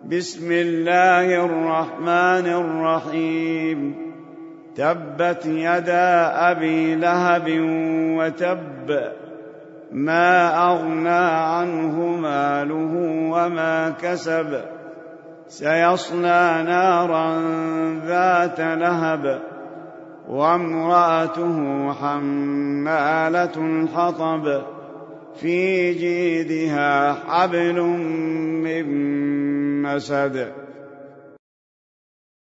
بسم الله الرحمن الرحيم. تبت يدا أبي لهب وتب، ما أغنى عنه ماله وما كسب، سيصلى نارا ذات لهب، وامرأته حمالة الحطب، في جيدها حبل من مسد.